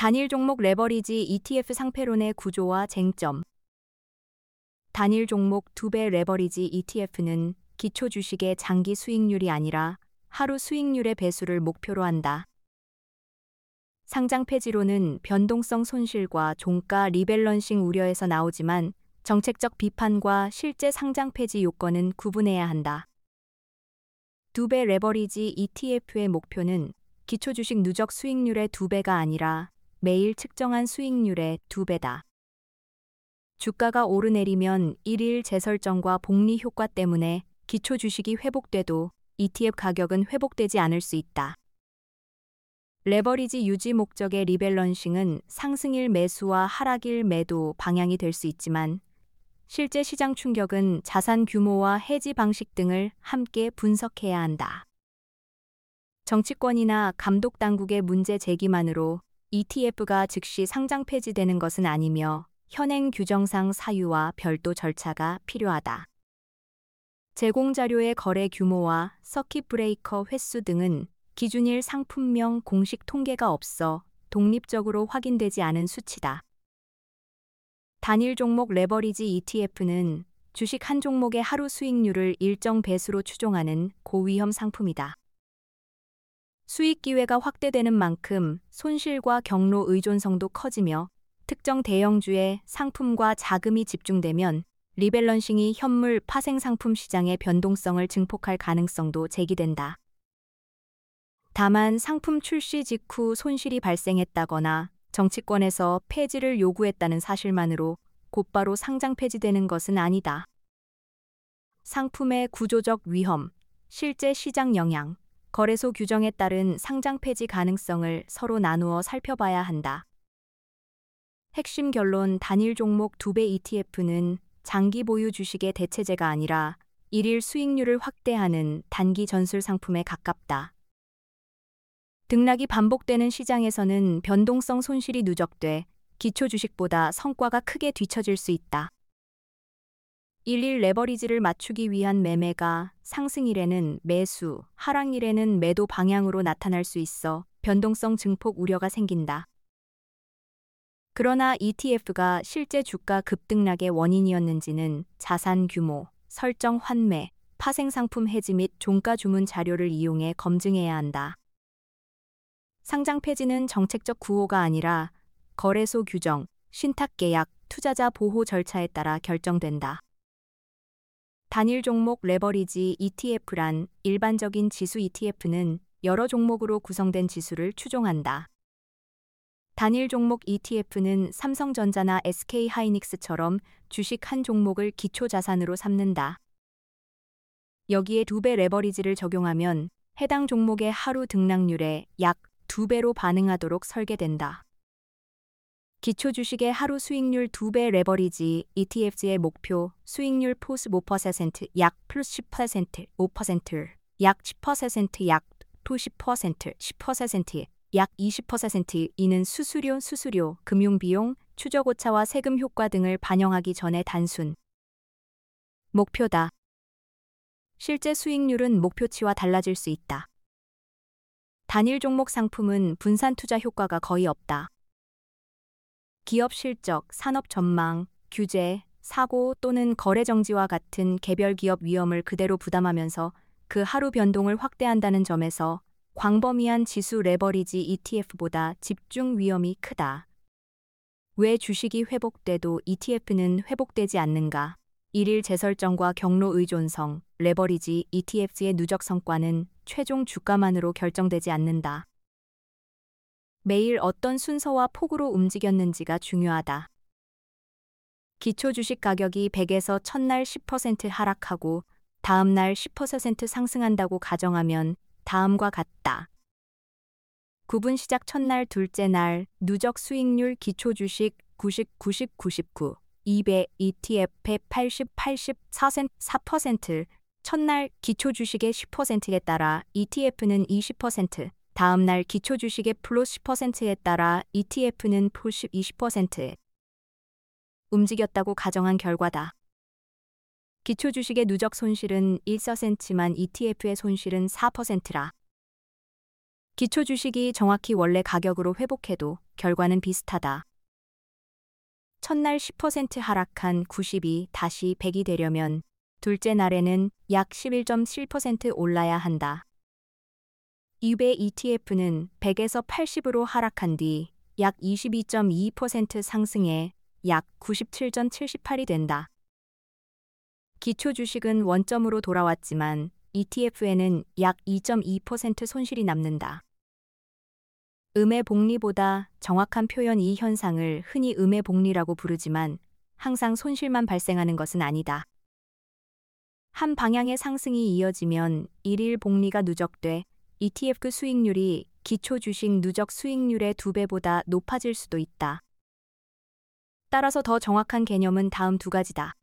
단일 종목 레버리지 ETF 상패론의 구조와 쟁점. 단일 종목 2배 레버리지 ETF는 기초 주식의 장기 수익률이 아니라 하루 수익률의 배수를 목표로 한다. 상장 폐지론은 변동성 손실과 종가 리밸런싱 우려에서 나오지만 정책적 비판과 실제 상장 폐지 요건은 구분해야 한다. 2배 레버리지 ETF의 목표는 기초 주식 누적 수익률의 2배가 아니라 매일 측정한 수익률의 2배다. 주가가 오르내리면 일일 재설정과 복리 효과 때문에 기초 주식이 회복돼도 ETF 가격은 회복되지 않을 수 있다. 레버리지 유지 목적의 리밸런싱은 상승일 매수와 하락일 매도 방향이 될 수 있지만 실제 시장 충격은 자산 규모와 해지 방식 등을 함께 분석해야 한다. 정치권이나 감독 당국의 문제 제기만으로 ETF가 즉시 상장 폐지되는 것은 아니며 현행 규정상 사유와 별도 절차가 필요하다. 제공 자료의 거래 규모와 서킷 브레이커 횟수 등은 기준일 상품명 공식 통계가 없어 독립적으로 확인되지 않은 수치다. 단일 종목 레버리지 ETF는 주식 한 종목의 하루 수익률을 일정 배수로 추종하는 고위험 상품이다. 수익 기회가 확대되는 만큼 손실과 경로 의존성도 커지며 특정 대형주의 상품과 자금이 집중되면 리밸런싱이 현물 파생 상품 시장의 변동성을 증폭할 가능성도 제기된다. 다만 상품 출시 직후 손실이 발생했다거나 정치권에서 폐지를 요구했다는 사실만으로 곧바로 상장 폐지되는 것은 아니다. 상품의 구조적 위험, 실제 시장 영향, 거래소 규정에 따른 상장 폐지 가능성을 서로 나누어 살펴봐야 한다. 핵심 결론 단일 종목 2배 ETF는 장기 보유 주식의 대체제가 아니라 일일 수익률을 확대하는 단기 전술 상품에 가깝다. 등락이 반복되는 시장에서는 변동성 손실이 누적돼 기초 주식보다 성과가 크게 뒤처질 수 있다. 일일 레버리지를 맞추기 위한 매매가 상승일에는 매수, 하락일에는 매도 방향으로 나타날 수 있어 변동성 증폭 우려가 생긴다. 그러나 ETF가 실제 주가 급등락의 원인이었는지는 자산 규모, 설정 환매, 파생 상품 해지 및 종가 주문 자료를 이용해 검증해야 한다. 상장 폐지는 정책적 구호가 아니라 거래소 규정, 신탁 계약, 투자자 보호 절차에 따라 결정된다. 단일 종목 레버리지 ETF란 일반적인 지수 ETF는 여러 종목으로 구성된 지수를 추종한다. 단일 종목 ETF는 삼성전자나 SK하이닉스처럼 주식 한 종목을 기초 자산으로 삼는다. 여기에 2배 레버리지를 적용하면 해당 종목의 하루 등락률에 약 2배로 반응하도록 설계된다. 기초 주식의 하루 수익률 2배 레버리지 ETF의 목표 수익률 포스 5%, 약 플러스 10%, 5%, 약 10%, 약 토 10%, 10%, 약 20%, 이는 수수료, 금융비용, 추적오차와 세금 효과 등을 반영하기 전에 단순 목표다. 실제 수익률은 목표치와 달라질 수 있다. 단일 종목 상품은 분산 투자 효과가 거의 없다. 기업 실적, 산업 전망, 규제, 사고 또는 거래 정지와 같은 개별 기업 위험을 그대로 부담하면서 그 하루 변동을 확대한다는 점에서 광범위한 지수 레버리지 ETF보다 집중 위험이 크다. 왜 주식이 회복돼도 ETF는 회복되지 않는가? 일일 재설정과 경로 의존성, 레버리지 ETF의 누적 성과는 최종 주가만으로 결정되지 않는다. 매일 어떤 순서와 폭으로 움직였는지가 중요하다. 기초 주식 가격이 100에서 첫날 10% 하락하고 다음날 10% 상승한다고 가정하면 다음과 같다. 구분 시작 첫날 둘째 날 누적 수익률 기초 주식 99, 2배 ETF의 80, 4% 첫날 기초 주식의 10%에 따라 ETF는 20%, 다음날 기초 주식의 플러스 10%에 따라 ETF는 플러스 20% 움직였다고 가정한 결과다. 기초 주식의 누적 손실은 1%만 ETF의 손실은 4%라. 기초 주식이 정확히 원래 가격으로 회복해도 결과는 비슷하다. 첫날 10% 하락한 90이 다시 100이 되려면 둘째 날에는 약 11.7% 올라야 한다. 이배 ETF는 100에서 80으로 하락한 뒤 약 22.2% 상승해 약 97.78이 된다. 기초 주식은 원점으로 돌아왔지만 ETF에는 약 2.2% 손실이 남는다. 음의 복리보다 정확한 표현 이 현상을 흔히 음의 복리라고 부르지만 항상 손실만 발생하는 것은 아니다. 한 방향의 상승이 이어지면 일일 복리가 누적돼 ETF 수익률이 기초 주식 누적 수익률의 2배보다 높아질 수도 있다. 따라서 더 정확한 개념은 다음 두 가지다.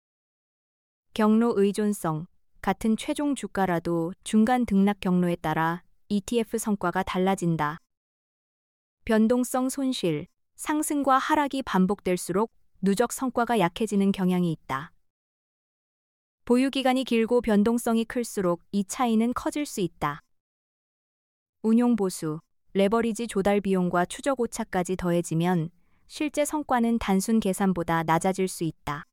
경로 의존성. 같은 최종 주가라도 중간 등락 경로에 따라 ETF 성과가 달라진다. 변동성 손실. 상승과 하락이 반복될수록 누적 성과가 약해지는 경향이 있다. 보유기간이 길고 변동성이 클수록 이 차이는 커질 수 있다. 운용 보수, 레버리지 조달 비용과 추적 오차까지 더해지면 실제 성과는 단순 계산보다 낮아질 수 있다.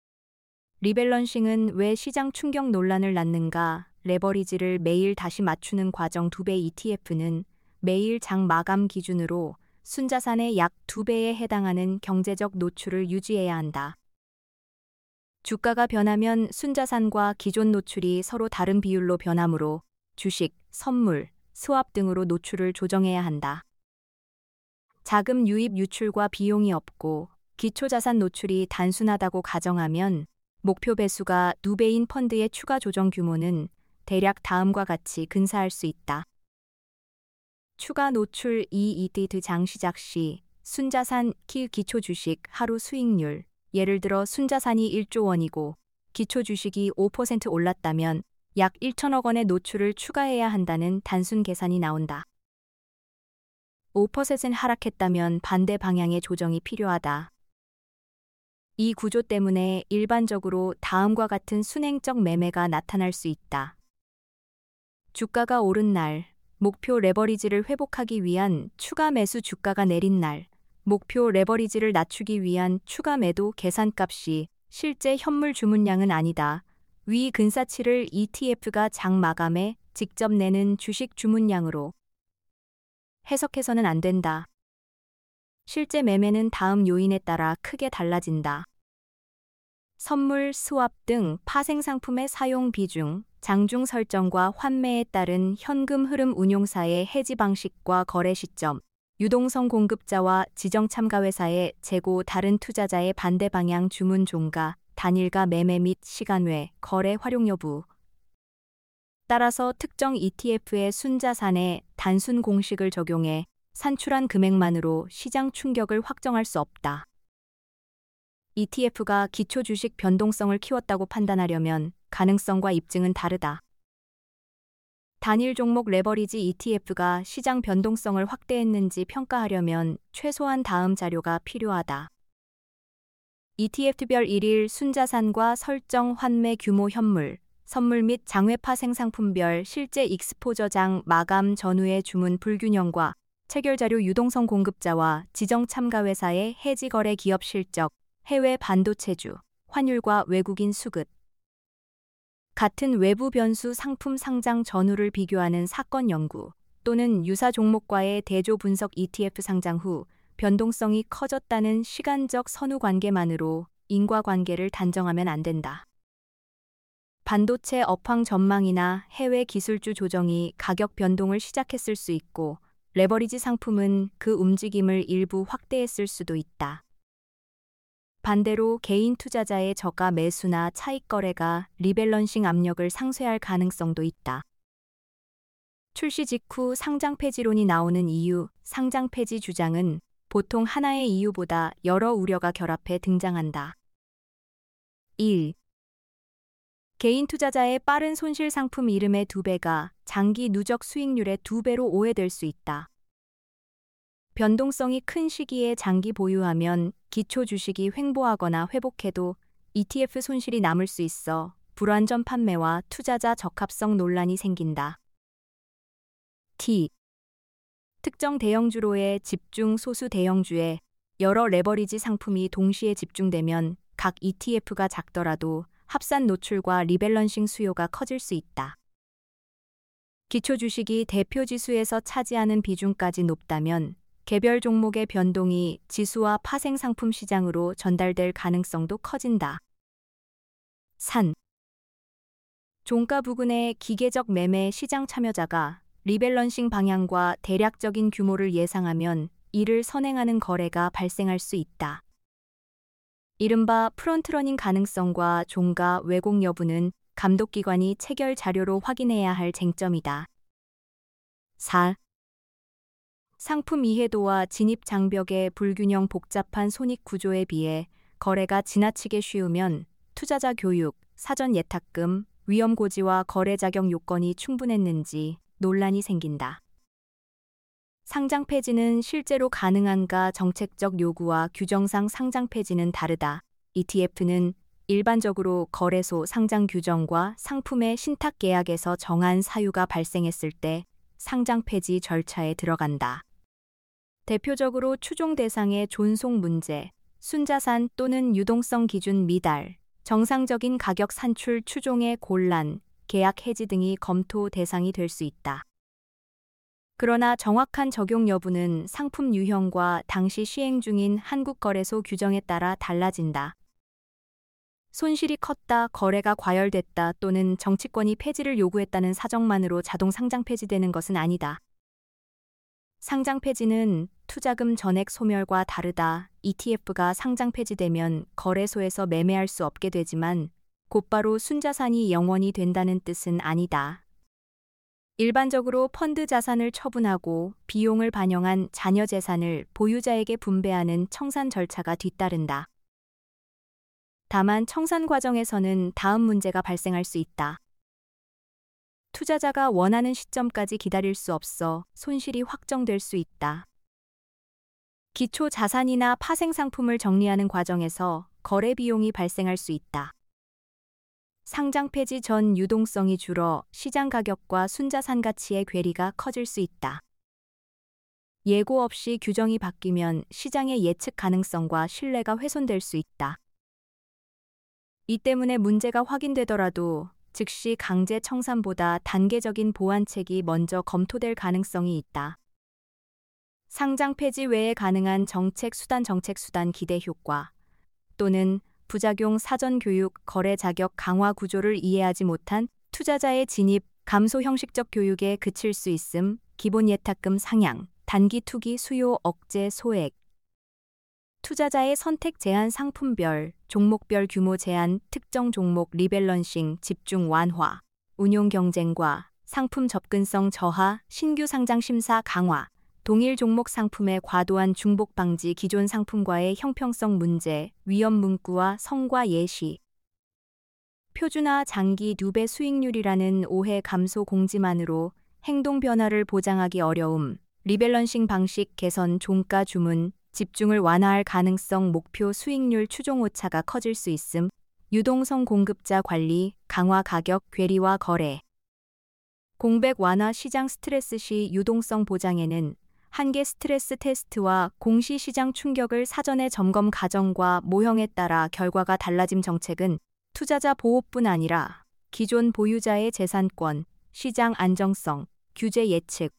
리밸런싱은 왜 시장 충격 논란을 낳는가? 레버리지를 매일 다시 맞추는 과정 2배 ETF는 매일 장 마감 기준으로 순자산의 약 2배에 해당하는 경제적 노출을 유지해야 한다. 주가가 변하면 순자산과 기존 노출이 서로 다른 비율로 변하므로 주식, 선물, 스왑 등으로 노출을 조정해야 한다. 자금 유입 유출과 비용이 없고 기초자산 노출이 단순하다고 가정하면 목표 배수가 2배인 펀드의 추가 조정 규모는 대략 다음과 같이 근사할 수 있다. 추가 노출 EED 장 시작 시 순자산 기초 주식 하루 수익률. 예를 들어 순자산이 1조 원이고 기초 주식이 5% 올랐다면 약 1천억 원의 노출을 추가해야 한다는 단순 계산이 나온다. 5% 하락했다면 반대 방향의 조정이 필요하다. 이 구조 때문에 일반적으로 다음과 같은 순행적 매매가 나타날 수 있다. 주가가 오른 날, 목표 레버리지를 회복하기 위한 추가 매수. 주가가 내린 날, 목표 레버리지를 낮추기 위한 추가 매도. 계산값이 실제 현물 주문량은 아니다. 위 근사치를 ETF가 장 마감에 직접 내는 주식 주문량으로 해석해서는 안 된다. 실제 매매는 다음 요인에 따라 크게 달라진다. 선물, 스왑 등 파생상품의 사용 비중, 장중 설정과 환매에 따른 현금 흐름 운용사의 해지 방식과 거래 시점, 유동성 공급자와 지정 참가회사의 재고 다른 투자자의 반대 방향 주문 종가, 단일가 매매 및 시간 외 거래 활용 여부. 따라서 특정 ETF의 순자산에 단순 공식을 적용해 산출한 금액만으로 시장 충격을 확정할 수 없다. ETF가 기초 주식 변동성을 키웠다고 판단하려면 가능성과 입증은 다르다. 단일 종목 레버리지 ETF가 시장 변동성을 확대했는지 평가하려면 최소한 다음 자료가 필요하다. ETF별 일일 순자산과 설정 환매 규모 현물, 선물 및 장외파 생상품별 실제 익스포저 장 마감 전후의 주문 불균형과 체결자료 유동성 공급자와 지정 참가회사의 해지 거래 기업 실적, 해외 반도체주, 환율과 외국인 수급. 같은 외부 변수 상품 상장 전후를 비교하는 사건 연구 또는 유사 종목과의 대조 분석 ETF 상장 후 변동성이 커졌다는 시간적 선후 관계만으로 인과관계를 단정하면 안 된다. 반도체 업황 전망이나 해외 기술주 조정이 가격 변동을 시작했을 수 있고 레버리지 상품은 그 움직임을 일부 확대했을 수도 있다. 반대로 개인 투자자의 저가 매수나 차익 거래가 리밸런싱 압력을 상쇄할 가능성도 있다. 출시 직후 상장 폐지론이 나오는 이유, 상장 폐지 주장은 보통 하나의 이유보다 여러 우려가 결합해 등장한다. 1. 개인 투자자의 빠른 손실 상품 이름의 2배가 장기 누적 수익률의 2배로 오해될 수 있다. 변동성이 큰 시기에 장기 보유하면 기초 주식이 횡보하거나 회복해도 ETF 손실이 남을 수 있어 불완전 판매와 투자자 적합성 논란이 생긴다. T. 특정 대형주로의 집중 소수 대형주에 여러 레버리지 상품이 동시에 집중되면 각 ETF가 작더라도 합산 노출과 리밸런싱 수요가 커질 수 있다. 기초 주식이 대표 지수에서 차지하는 비중까지 높다면 개별 종목의 변동이 지수와 파생 상품 시장으로 전달될 가능성도 커진다. 산. 종가 부근의 기계적 매매 시장 참여자가 리밸런싱 방향과 대략적인 규모를 예상하면 이를 선행하는 거래가 발생할 수 있다. 이른바 프론트러닝 가능성과 종가 왜곡 여부는 감독기관이 체결 자료로 확인해야 할 쟁점이다. 4. 상품 이해도와 진입 장벽의 불균형 복잡한 손익 구조에 비해 거래가 지나치게 쉬우면 투자자 교육, 사전 예탁금, 위험 고지와 거래 자격 요건이 충분했는지 논란이 생긴다. 상장 폐지는 실제로 가능한가? 정책적 요구와 규정상 상장 폐지는 다르다. ETF는 일반적으로 거래소 상장 규정과 상품의 신탁 계약에서 정한 사유가 발생했을 때 상장 폐지 절차에 들어간다. 대표적으로 추종 대상의 존속 문제, 순자산 또는 유동성 기준 미달, 정상적인 가격 산출 추종의 곤란, 계약 해지 등이 검토 대상이 될 수 있다. 그러나 정확한 적용 여부는 상품 유형과 당시 시행 중인 한국거래소 규정에 따라 달라진다. 손실이 컸다, 거래가 과열됐다 또는 정치권이 폐지를 요구했다는 사정만으로 자동 상장 폐지되는 것은 아니다. 상장 폐지는 투자금 전액 소멸과 다르다. ETF가 상장 폐지되면 거래소에서 매매할 수 없게 되지만 곧바로 순자산이 영원히 된다는 뜻은 아니다. 일반적으로 펀드 자산을 처분하고 비용을 반영한 잔여 재산을 보유자에게 분배하는 청산 절차가 뒤따른다. 다만 청산 과정에서는 다음 문제가 발생할 수 있다. 투자자가 원하는 시점까지 기다릴 수 없어 손실이 확정될 수 있다. 기초 자산이나 파생 상품을 정리하는 과정에서 거래 비용이 발생할 수 있다. 상장 폐지 전 유동성이 줄어 시장 가격과 순자산 가치의 괴리가 커질 수 있다. 예고 없이 규정이 바뀌면 시장의 예측 가능성과 신뢰가 훼손될 수 있다. 이 때문에 문제가 확인되더라도 즉시 강제 청산보다 단계적인 보완책이 먼저 검토될 가능성이 있다. 상장 폐지 외에 가능한 정책 수단 기대 효과 또는 부작용 사전 교육, 거래 자격 강화 구조를 이해하지 못한 투자자의 진입, 감소 형식적 교육에 그칠 수 있음, 기본 예탁금 상향, 단기 투기 수요 억제 소액, 투자자의 선택 제한 상품별, 종목별 규모 제한, 특정 종목 리밸런싱, 집중 완화, 운용 경쟁과 상품 접근성 저하, 신규 상장 심사 강화, 동일 종목 상품의 과도한 중복 방지, 기존 상품과의 형평성 문제, 위험 문구와 성과 예시, 표준화 장기 누배 수익률이라는 오해 감소 공지만으로 행동 변화를 보장하기 어려움, 리밸런싱 방식 개선, 종가 주문, 집중을 완화할 가능성, 목표 수익률 추종 오차가 커질 수 있음, 유동성 공급자 관리, 강화 가격, 괴리와 거래, 공백 완화 시장 스트레스 시 유동성 보장에는 한계 스트레스 테스트와 공시 시장 충격을 사전에 점검 과정과 모형에 따라 결과가 달라짐. 정책은 투자자 보호뿐 아니라 기존 보유자의 재산권, 시장 안정성, 규제 예측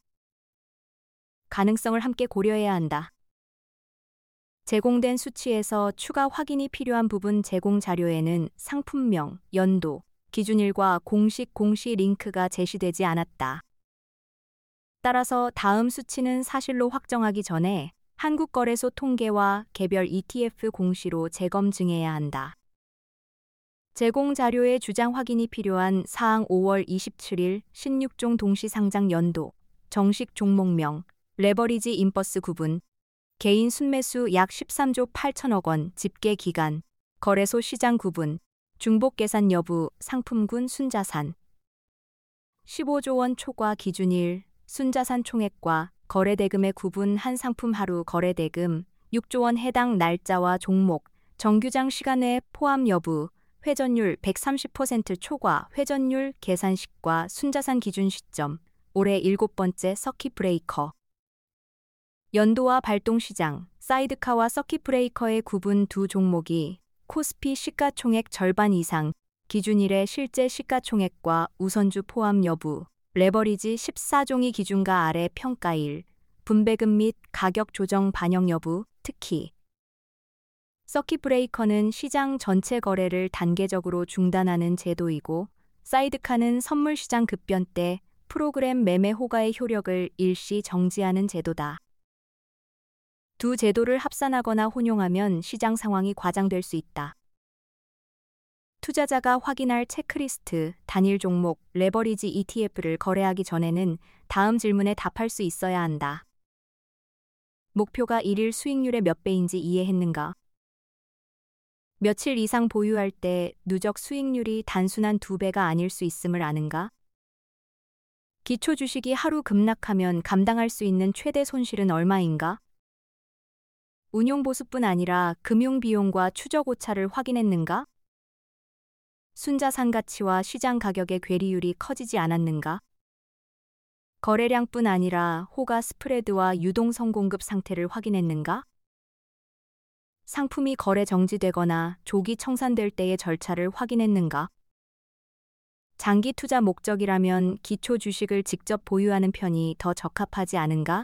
가능성을 함께 고려해야 한다. 제공된 수치에서 추가 확인이 필요한 부분, 제공 자료에는 상품명, 연도, 기준일과 공식 공시 링크가 제시되지 않았다. 따라서 다음 수치는 사실로 확정하기 전에 한국거래소 통계와 개별 ETF 공시로 재검증해야 한다. 제공 자료의 주장 확인이 필요한 사항 5월 27일 16종 동시상장 연도, 정식 종목명, 레버리지 인버스 구분, 개인 순매수 약 13조 8천억 원, 집계 기간, 거래소 시장 구분, 중복 계산 여부, 상품군 순자산, 15조 원 초과 기준일, 순자산 총액과 거래대금의 구분, 한 상품 하루 거래대금, 6조 원 해당 날짜와 종목, 정규장 시간의 포함 여부, 회전율 130% 초과, 회전율 계산식과 순자산 기준 시점, 올해 7번째 서킷 브레이커. 연도와 발동시장, 사이드카와 서킷브레이커의 구분 두 종목이 코스피 시가총액 절반 이상, 기준일의 실제 시가총액과 우선주 포함 여부, 레버리지 14종이 기준가 아래 평가일, 분배금 및 가격 조정 반영 여부, 특히 서킷브레이커는 시장 전체 거래를 단계적으로 중단하는 제도이고, 사이드카는 선물시장 급변 때 프로그램 매매 호가의 효력을 일시 정지하는 제도다. 두 제도를 합산하거나 혼용하면 시장 상황이 과장될 수 있다. 투자자가 확인할 체크리스트, 단일 종목, 레버리지 ETF를 거래하기 전에는 다음 질문에 답할 수 있어야 한다. 목표가 일일 수익률의 몇 배인지 이해했는가? 며칠 이상 보유할 때 누적 수익률이 단순한 2배가 아닐 수 있음을 아는가? 기초 주식이 하루 급락하면 감당할 수 있는 최대 손실은 얼마인가? 운용 보수뿐 아니라 금융 비용과 추적 오차를 확인했는가? 순자산 가치와 시장 가격의 괴리율이 커지지 않았는가? 거래량뿐 아니라 호가 스프레드와 유동성 공급 상태를 확인했는가? 상품이 거래 정지되거나 조기 청산될 때의 절차를 확인했는가? 장기 투자 목적이라면 기초 주식을 직접 보유하는 편이 더 적합하지 않은가?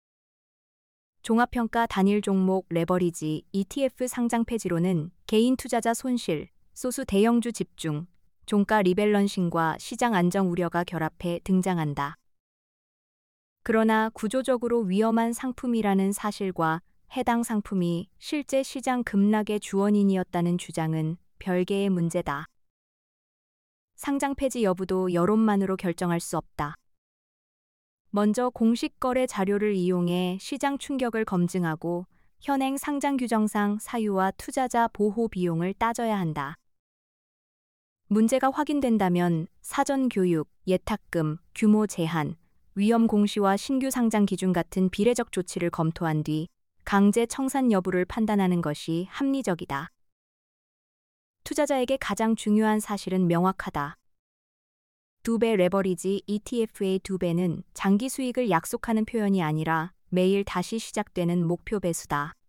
종합평가 단일 종목 레버리지 ETF 상장 폐지로는 개인 투자자 손실, 소수 대형주 집중, 종가 리밸런싱과 시장 안정 우려가 결합해 등장한다. 그러나 구조적으로 위험한 상품이라는 사실과 해당 상품이 실제 시장 급락의 주원인이었다는 주장은 별개의 문제다. 상장 폐지 여부도 여론만으로 결정할 수 없다. 먼저 공식 거래 자료를 이용해 시장 충격을 검증하고 현행 상장 규정상 사유와 투자자 보호 비용을 따져야 한다. 문제가 확인된다면 사전 교육, 예탁금, 규모 제한, 위험 공시와 신규 상장 기준 같은 비례적 조치를 검토한 뒤 강제 청산 여부를 판단하는 것이 합리적이다. 투자자에게 가장 중요한 사실은 명확하다. 2배 레버리지 ETF의 2배는 장기 수익을 약속하는 표현이 아니라 매일 다시 시작되는 목표 배수다.